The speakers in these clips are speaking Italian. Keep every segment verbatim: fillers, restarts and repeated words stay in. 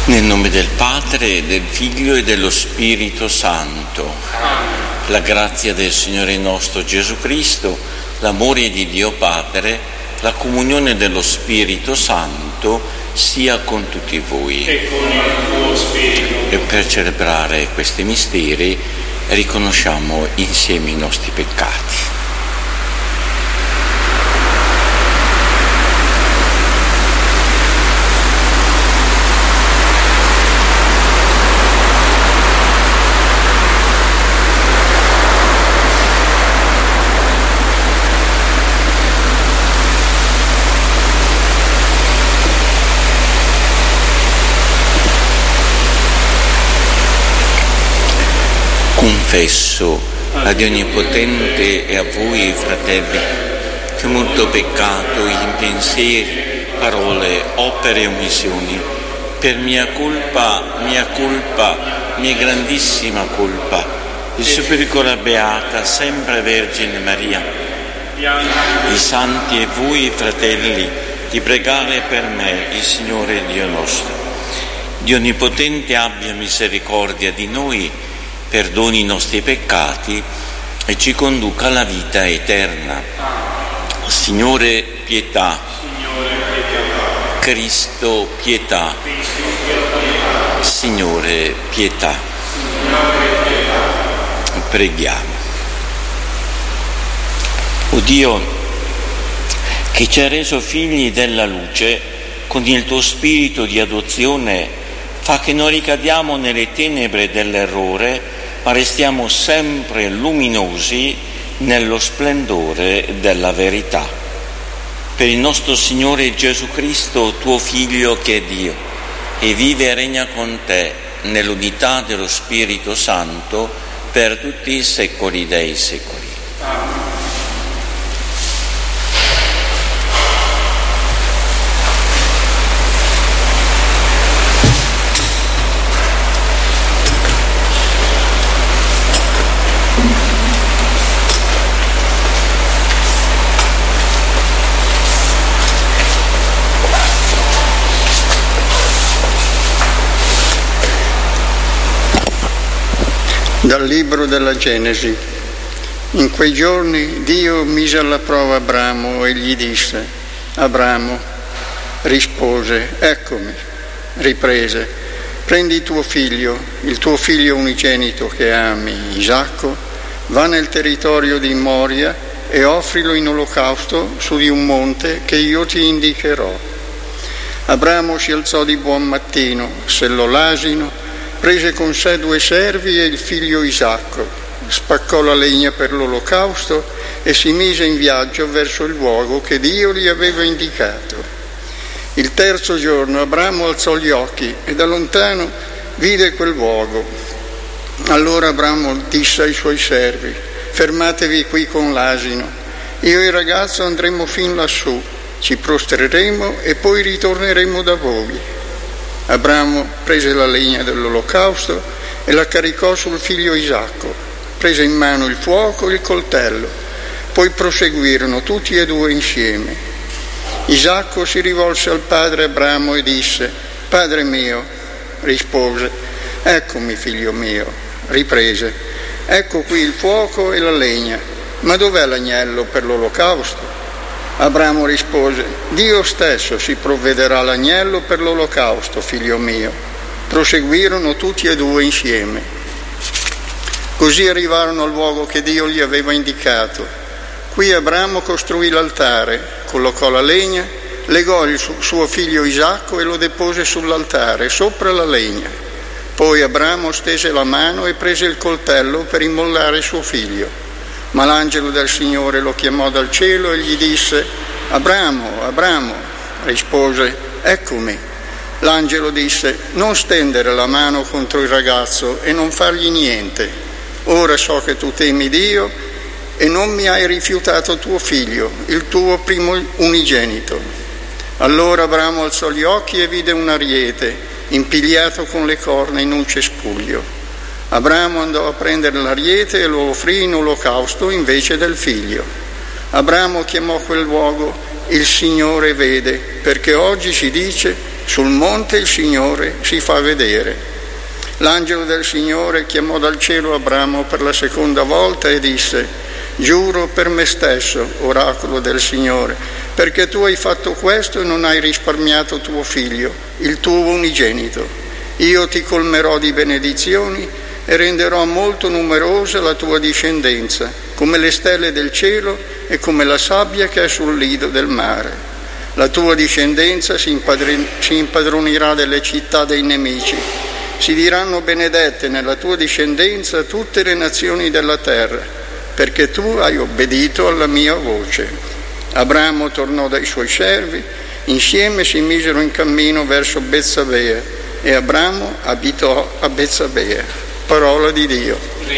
Nel nome del Padre, del Figlio e dello Spirito Santo. La grazia del Signore nostro Gesù Cristo, l'amore di Dio Padre, la comunione dello Spirito Santo sia con tutti voi. E con il tuo spirito. E per celebrare questi misteri riconosciamo insieme i nostri peccati. Confesso a Dio Onnipotente e a voi, fratelli, che molto peccato in pensieri, parole, opere e omissioni, per mia colpa, mia colpa, mia grandissima colpa, il Superiore Beata, sempre Vergine Maria, i santi e voi, fratelli, di pregare per me, il Signore Dio nostro. Dio Onnipotente abbia misericordia di noi, perdoni i nostri peccati e ci conduca alla vita eterna. Signore, pietà. Cristo, pietà. Signore, pietà. Preghiamo. O Dio, che ci hai reso figli della luce, con il tuo spirito di adozione, fa che non ricadiamo nelle tenebre dell'errore, ma restiamo sempre luminosi nello splendore della verità. Per il nostro Signore Gesù Cristo, tuo Figlio che è Dio, e vive e regna con te nell'unità dello Spirito Santo per tutti i secoli dei secoli. Amen. Dal libro della Genesi. In quei giorni Dio mise alla prova Abramo e gli disse: Abramo, rispose, eccomi, riprese, prendi tuo figlio, il tuo figlio unigenito che ami, Isacco, va nel territorio di Moria e offrilo in olocausto su di un monte che io ti indicherò. Abramo si alzò di buon mattino, sellò l'asino, prese con sé due servi e il figlio Isacco, spaccò la legna per l'olocausto e si mise in viaggio verso il luogo che Dio gli aveva indicato. Il terzo giorno Abramo alzò gli occhi e da lontano vide quel luogo. Allora Abramo disse ai suoi servi: fermatevi qui con l'asino, io e il ragazzo andremo fin lassù, ci prostreremo e poi ritorneremo da voi. Abramo prese la legna dell'olocausto e la caricò sul figlio Isacco, prese in mano il fuoco e il coltello, poi proseguirono tutti e due insieme. Isacco si rivolse al padre Abramo e disse: Padre mio. Rispose: Eccomi, figlio mio. Riprese: Ecco qui il fuoco e la legna, ma dov'è l'agnello per l'olocausto? Abramo rispose: Dio stesso si provvederà l'agnello per l'olocausto, figlio mio. Proseguirono tutti e due insieme. Così arrivarono al luogo che Dio gli aveva indicato. Qui Abramo costruì l'altare, collocò la legna, legò il suo figlio Isacco e lo depose sull'altare, sopra la legna. Poi Abramo stese la mano e prese il coltello per immollare suo figlio. Ma l'angelo del Signore lo chiamò dal cielo e gli disse: Abramo, Abramo. Rispose: Eccomi. L'angelo disse: Non stendere la mano contro il ragazzo e non fargli niente. Ora so che tu temi Dio e non mi hai rifiutato tuo figlio, il tuo primo unigenito. Allora Abramo alzò gli occhi e vide un ariete impigliato con le corna in un cespuglio. Abramo andò a prendere l'ariete e lo offrì in olocausto invece del figlio. Abramo chiamò quel luogo Il Signore vede, perché oggi si dice: Sul monte il Signore si fa vedere. L'angelo del Signore chiamò dal cielo Abramo per la seconda volta e disse: giuro per me stesso, oracolo del Signore, perché tu hai fatto questo e non hai risparmiato tuo figlio, il tuo unigenito. Io ti colmerò di benedizioni e renderò molto numerosa la tua discendenza, come le stelle del cielo e come la sabbia che è sul lido del mare. La tua discendenza si, impadrin- si impadronirà delle città dei nemici. Si diranno benedette nella tua discendenza tutte le nazioni della terra, perché tu hai obbedito alla mia voce. Abramo tornò dai suoi servi, insieme si misero in cammino verso Betsabea e Abramo abitò a Betsabea. Parola di Dio.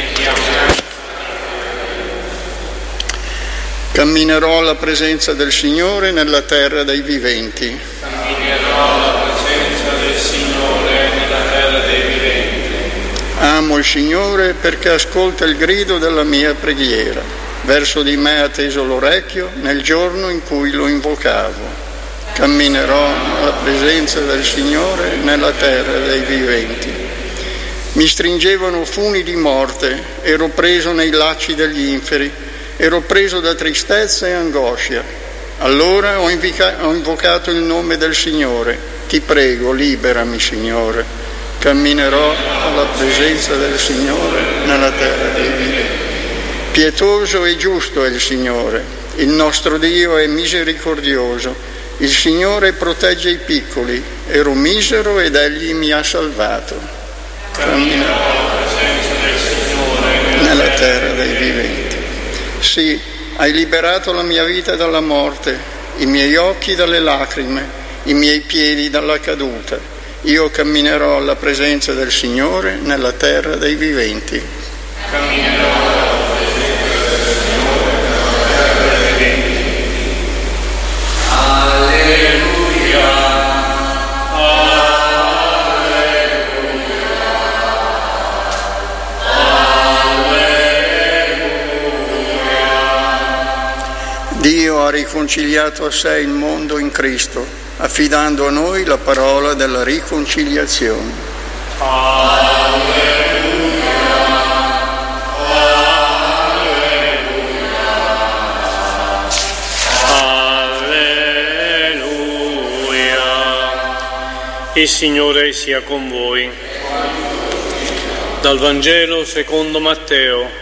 Camminerò alla presenza del Signore nella terra dei viventi. Camminerò alla presenza del Signore nella terra dei viventi. Amo il Signore perché ascolta il grido della mia preghiera. Verso di me ha teso l'orecchio nel giorno in cui lo invocavo. Camminerò alla presenza del Signore nella terra dei viventi. Mi stringevano funi di morte, ero preso nei lacci degli inferi, ero preso da tristezza e angoscia. Allora ho, invica- ho invocato il nome del Signore. Ti prego, liberami, Signore. Camminerò alla presenza del Signore nella terra dei viventi. Pietoso e giusto è il Signore, il nostro Dio è misericordioso. Il Signore protegge i piccoli. Ero misero ed Egli mi ha salvato. Camminerò alla presenza del Signore nella terra dei viventi. Sì, hai liberato la mia vita dalla morte, i miei occhi dalle lacrime, i miei piedi dalla caduta. Io camminerò alla presenza del Signore nella terra dei viventi. Camminerò alla presenza del Signore nella terra dei viventi. Alleluia. Dio ha riconciliato a sé il mondo in Cristo, affidando a noi la parola della riconciliazione. Alleluia. Alleluia. Il Signore sia con voi. Dal Vangelo secondo Matteo.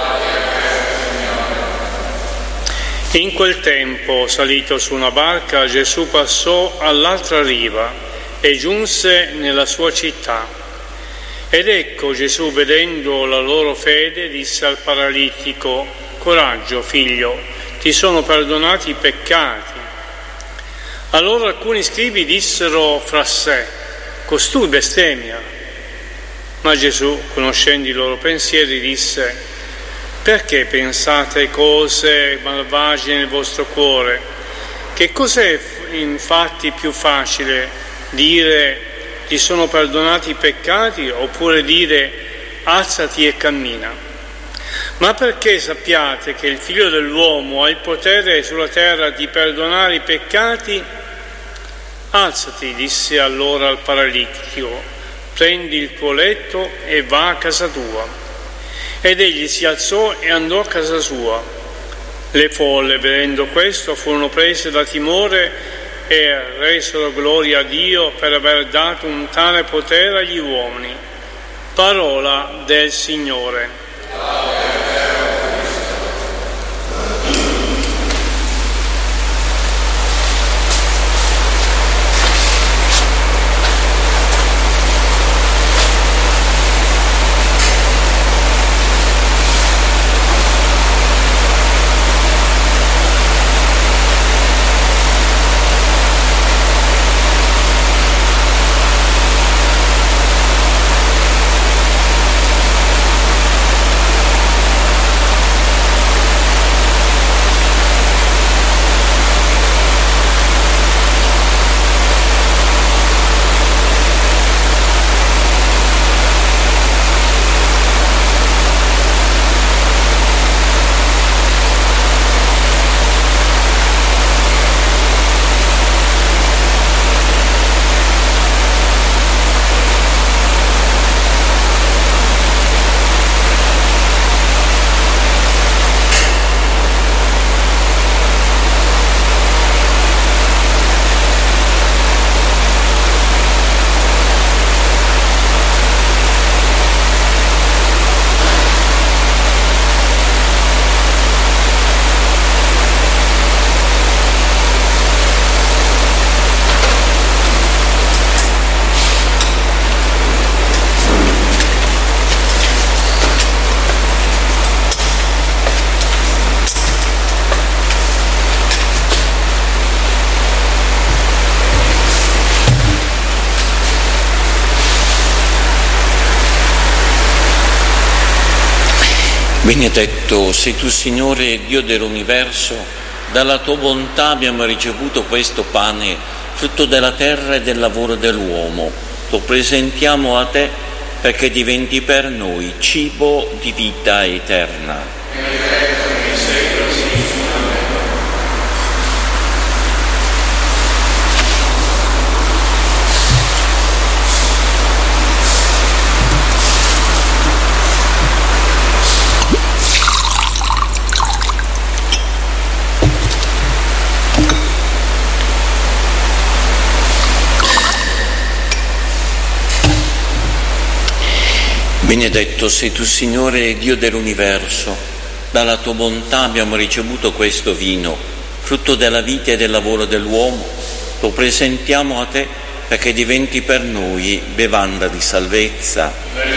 In quel tempo, salito su una barca, Gesù passò all'altra riva e giunse nella sua città. Ed ecco Gesù, vedendo la loro fede, disse al paralitico: coraggio, figlio, ti sono perdonati i peccati. Allora alcuni scribi dissero fra sé: costui bestemmia. Ma Gesù, conoscendo i loro pensieri, disse: perché pensate cose malvagie nel vostro cuore? Che cos'è infatti più facile, dire ti sono perdonati i peccati, oppure dire alzati e cammina? Ma perché sappiate che il Figlio dell'uomo ha il potere sulla terra di perdonare i peccati? Alzati, disse allora al paralitico, prendi il tuo letto e va a casa tua. Ed egli si alzò e andò a casa sua. Le folle, vedendo questo, furono prese da timore e resero gloria a Dio per aver dato un tale potere agli uomini. Parola del Signore. Benedetto sei tu, Signore, Dio dell'universo, dalla tua bontà abbiamo ricevuto questo pane, frutto della terra e del lavoro dell'uomo. Lo presentiamo a te perché diventi per noi cibo di vita eterna. Benedetto sei tu, Signore, Dio dell'universo, dalla tua bontà abbiamo ricevuto questo vino, frutto della vita e del lavoro dell'uomo. Lo presentiamo a te perché diventi per noi bevanda di salvezza.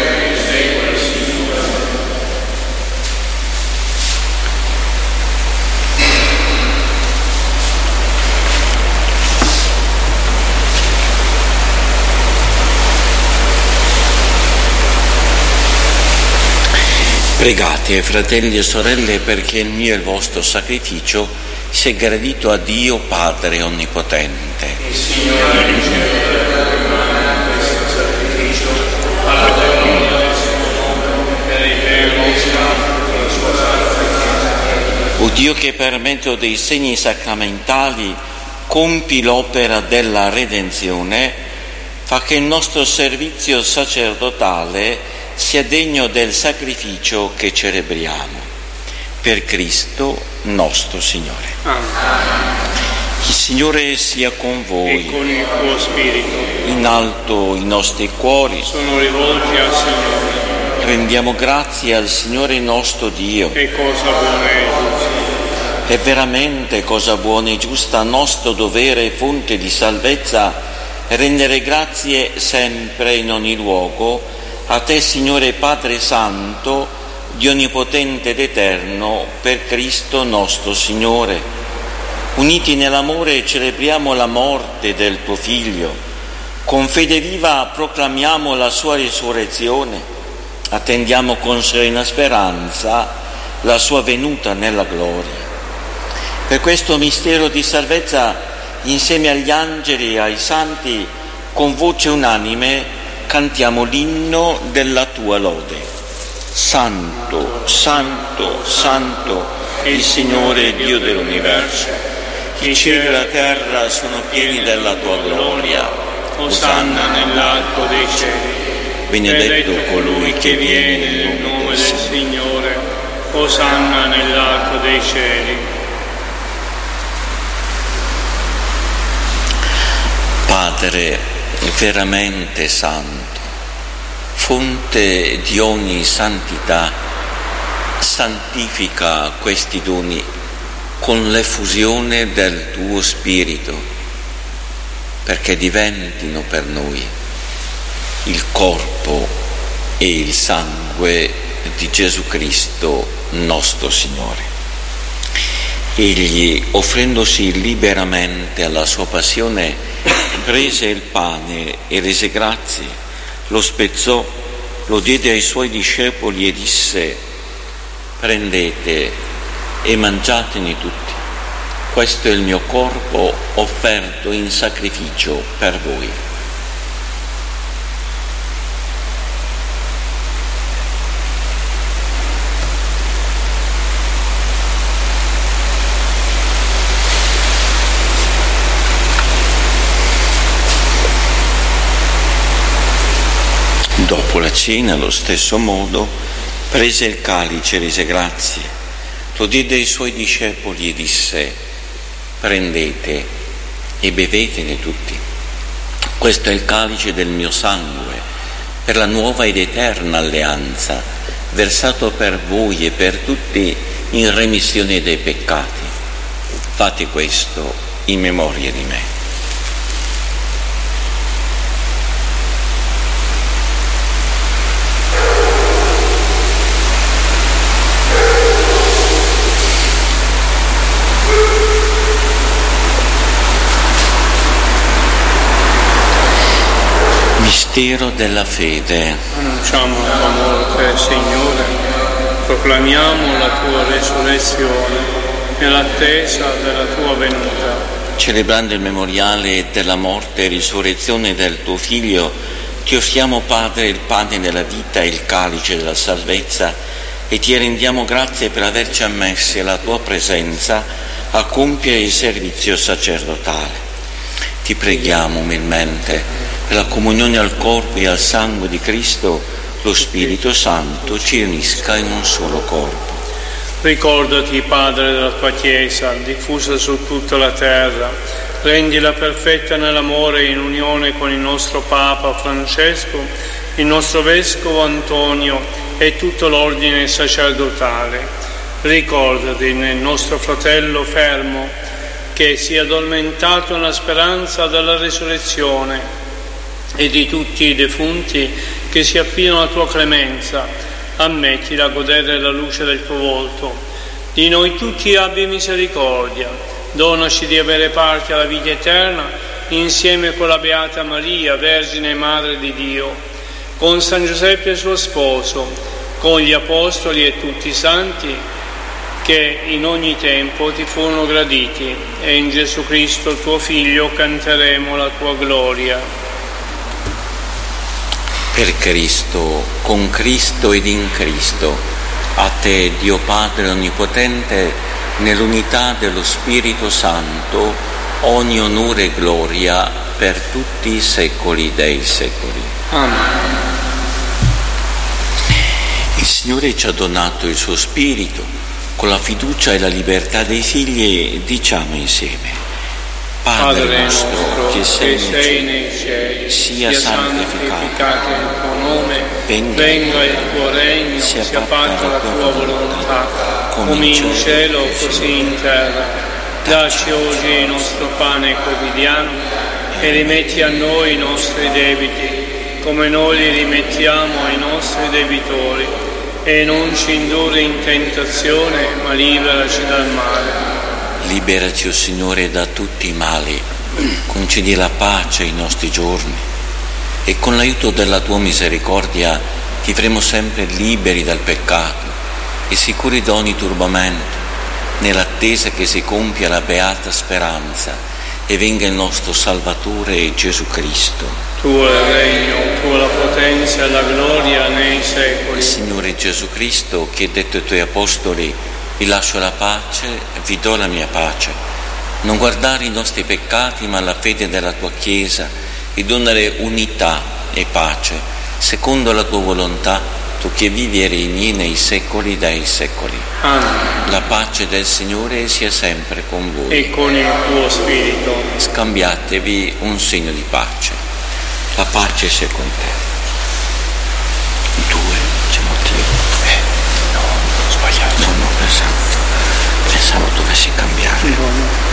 Pregate, fratelli e sorelle, perché il mio e il vostro sacrificio sia gradito a Dio Padre Onnipotente. Il Signore riceve questo sacrificio alla gloria del suo nome per il bene della sua santa. O Dio, che per mezzo dei segni sacramentali compi l'opera della redenzione, fa che il nostro servizio sacerdotale sia degno del sacrificio che celebriamo. Per Cristo nostro Signore. Amen. Il Signore sia con voi. E con il tuo spirito. In alto i nostri cuori Sono rivolti al Signore. rendiamo grazie al Signore nostro Dio. È cosa buona e giusta. È veramente cosa buona e giusta, nostro dovere e fonte di salvezza, rendere grazie sempre in ogni luogo a te, Signore Padre Santo, Dio Onnipotente ed Eterno, per Cristo nostro Signore. Uniti nell'amore celebriamo la morte del tuo Figlio, con fede viva proclamiamo la sua risurrezione, attendiamo con serena speranza la sua venuta nella gloria. Per questo mistero di salvezza, insieme agli angeli e ai santi, con voce unanime cantiamo l'inno della tua lode. Santo, santo, santo, il Signore Dio dell'universo. I cieli e la terra sono pieni della tua gloria. Osanna nell'alto dei cieli. Benedetto colui che viene nel nome del Signore. Osanna nell'alto dei cieli. Padre veramente santo, fonte di ogni santità, santifica questi doni con l'effusione del tuo Spirito, perché diventino per noi il corpo e il sangue di Gesù Cristo nostro Signore. Egli, offrendosi liberamente alla sua passione, prese il pane e rese grazie, lo spezzò, lo diede ai suoi discepoli e disse: prendete e mangiatene tutti, questo è il mio corpo offerto in sacrificio per voi. Dopo la cena, allo stesso modo, prese il calice e rese grazie, lo diede ai suoi discepoli e disse: prendete e bevetene tutti, questo è il calice del mio sangue, per la nuova ed eterna alleanza, versato per voi e per tutti in remissione dei peccati. Fate questo in memoria di me. Mistero della fede. Annunciamo la tua morte, Signore, proclamiamo la tua resurrezione nell'attesa della tua venuta. Celebrando il memoriale della morte e risurrezione del tuo Figlio, ti offriamo, Padre, il pane della vita e il calice della salvezza e ti rendiamo grazie per averci ammessi alla tua presenza a compiere il servizio sacerdotale. Ti preghiamo umilmente per la comunione al corpo e al sangue di Cristo, lo Spirito Santo ci unisca in un solo corpo. Ricordati, Padre, della tua Chiesa, diffusa su tutta la terra, rendila perfetta nell'amore in unione con il nostro Papa Francesco, il nostro Vescovo Antonio e tutto l'ordine sacerdotale. Ricordati nel nostro fratello Fermo, che si è addormentato nella speranza della risurrezione, e di tutti i defunti che si affidano alla tua clemenza. Ammettila a godere la luce del tuo volto. Di noi tutti abbi misericordia. Donaci di avere parte alla vita eterna insieme con la Beata Maria, Vergine e Madre di Dio, con San Giuseppe suo sposo, con gli Apostoli e tutti i santi che in ogni tempo ti furono graditi, e in Gesù Cristo tuo Figlio canteremo la tua gloria. Per Cristo, con Cristo ed in Cristo, a te, Dio Padre Onnipotente, nell'unità dello Spirito Santo, ogni onore e gloria per tutti i secoli dei secoli. Amen. Il Signore ci ha donato il suo Spirito, con la fiducia e la libertà dei figli diciamo insieme: Padre, Padre nostro, nostro che sei, che sei nei cieli, sia santificato il tuo nome, venga, venga il tuo regno, sia, sia fatta la tua volontà, come in cielo così in terra. Dacci oggi il nostro pane quotidiano e rimetti a noi i nostri debiti, come noi li rimettiamo ai nostri debitori, e non ci indurre in tentazione, ma liberaci dal male. Liberaci, o Signore, da tutti i mali, concedi la pace ai nostri giorni e con l'aiuto della tua misericordia ti faremo sempre liberi dal peccato e sicuri da ogni turbamento, nell'attesa che si compia la beata speranza e venga il nostro Salvatore Gesù Cristo. Tuo è il regno, tua la potenza e la gloria nei secoli. Signore Gesù Cristo, che hai detto ai tuoi apostoli: vi lascio la pace, vi do la mia pace. Non guardare i nostri peccati, ma la fede della tua Chiesa, e donare unità e pace, secondo la tua volontà, tu che vivi e regni nei secoli dei secoli. Amen. La pace del Signore sia sempre con voi. E con il tuo spirito. Scambiatevi un segno di pace. La pace sia con te. Due, c'è motivo. Eh, no, ho sbagliato. No, no, pensavo, pensavo dovessi cambiare. No, no.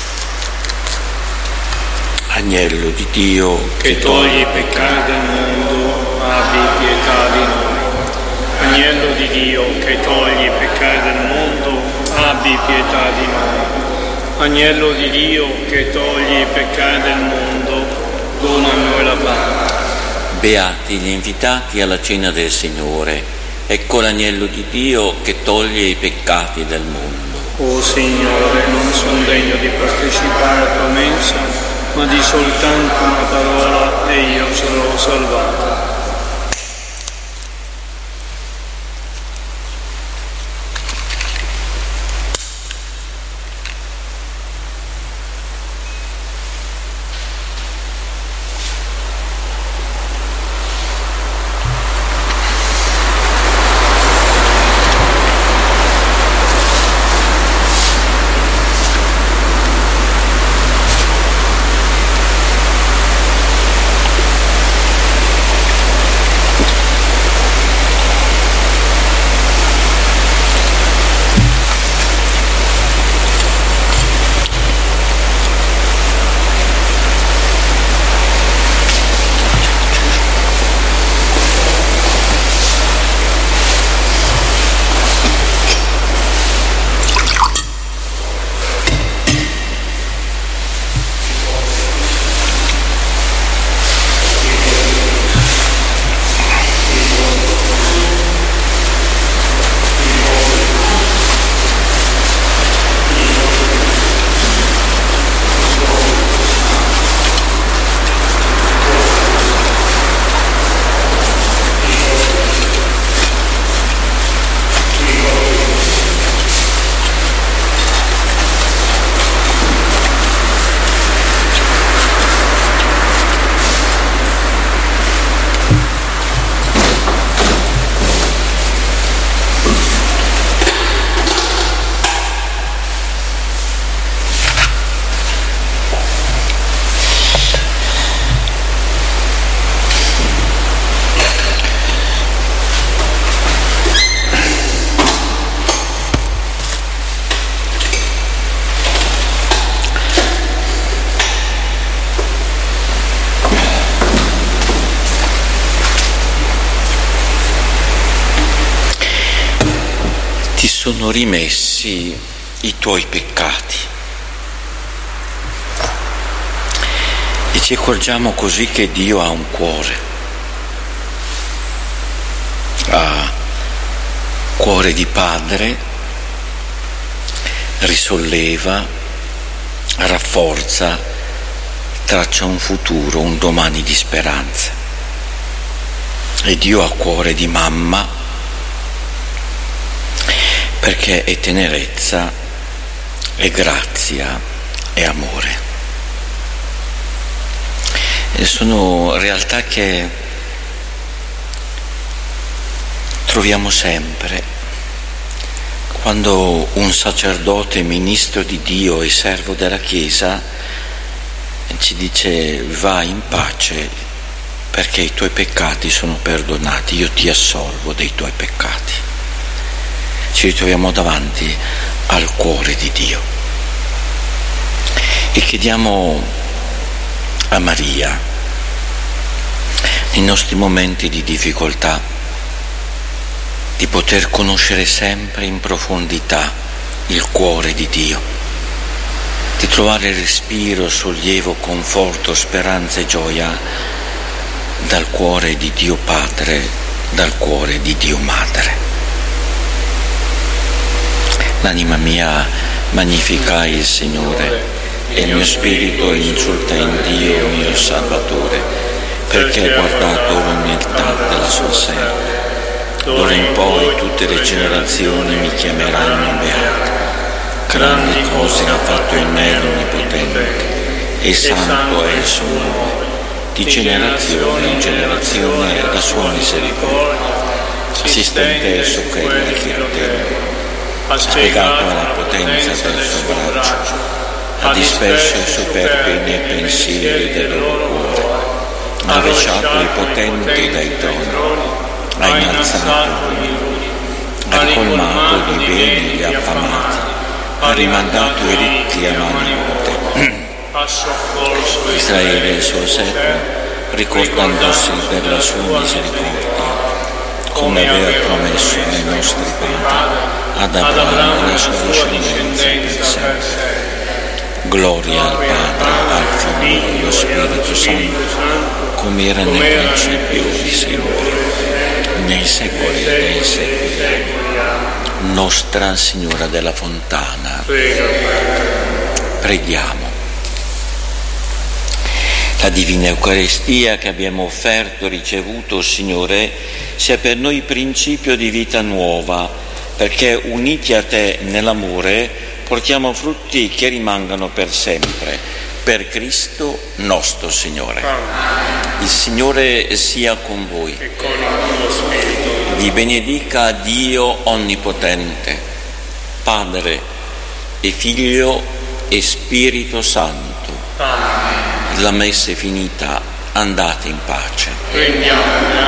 Agnello di Dio, che, che togli i peccati del mondo, abbi pietà di noi. Agnello di Dio, che togli i peccati del mondo, abbi pietà di noi. Agnello di Dio, che togli i peccati del mondo, dona a noi la pace. Beati gli invitati alla cena del Signore. Ecco l'agnello di Dio che toglie i peccati del mondo. O Signore, non sono degno di partecipare alla tua mensa, ma di soltanto una parola e io sarò salvato. sono rimessi i tuoi peccati. E ci accorgiamo così che Dio ha un cuore, ha cuore di padre, risolleva, rafforza, traccia un futuro, un domani di speranza. E Dio ha cuore di mamma, perché è tenerezza, è grazia, è amore. E sono realtà che troviamo sempre. Quando un sacerdote, ministro di Dio e servo della Chiesa ci dice: vai in pace perché i tuoi peccati sono perdonati, io ti assolvo dei tuoi peccati. Ci ritroviamo davanti al cuore di Dio e chiediamo a Maria, nei nostri momenti di difficoltà, di poter conoscere sempre in profondità il cuore di Dio, di trovare respiro, sollievo, conforto, speranza e gioia dal cuore di Dio Padre, dal cuore di Dio Madre. L'anima mia magnifica il Signore e il mio spirito insulta in Dio mio Salvatore, perché ha guardato l'umiltà della sua serva. D'ora in poi tutte le generazioni mi chiameranno beato. Grandi cose ha fatto in me l'Onnipotente, e santo è il suo nome. Di generazione in generazione la sua misericordia si stende su quelli che lo temono. Ha spiegato la potenza del suo braccio, ha disperso i superbi nei pensieri del loro cuore, ha rovesciato i potenti dai troni, ha innalzato gli umili, ha ricolmato di beni gli affamati, ha rimandato i ricchi a mani vuote. Israele, il suo servo, ricordandosi per la sua misericordia, come aveva promesso ai nostri padri, ad Abramo e la sua discendenza per sempre. Gloria al Padre, al Figlio e allo Spirito Santo, come era nel principio e sempre, nei secoli dei secoli. Nostra Signora della Fontana, preghiamo. La Divina Eucaristia che abbiamo offerto, ricevuto, Signore, sia per noi principio di vita nuova, perché uniti a Te nell'amore portiamo frutti che rimangano per sempre, per Cristo nostro Signore. Il Signore sia con voi. E con il tuo spirito. Vi benedica Dio Onnipotente, Padre e Figlio e Spirito Santo. Amen. La messa è finita, andate in pace. Prendiamo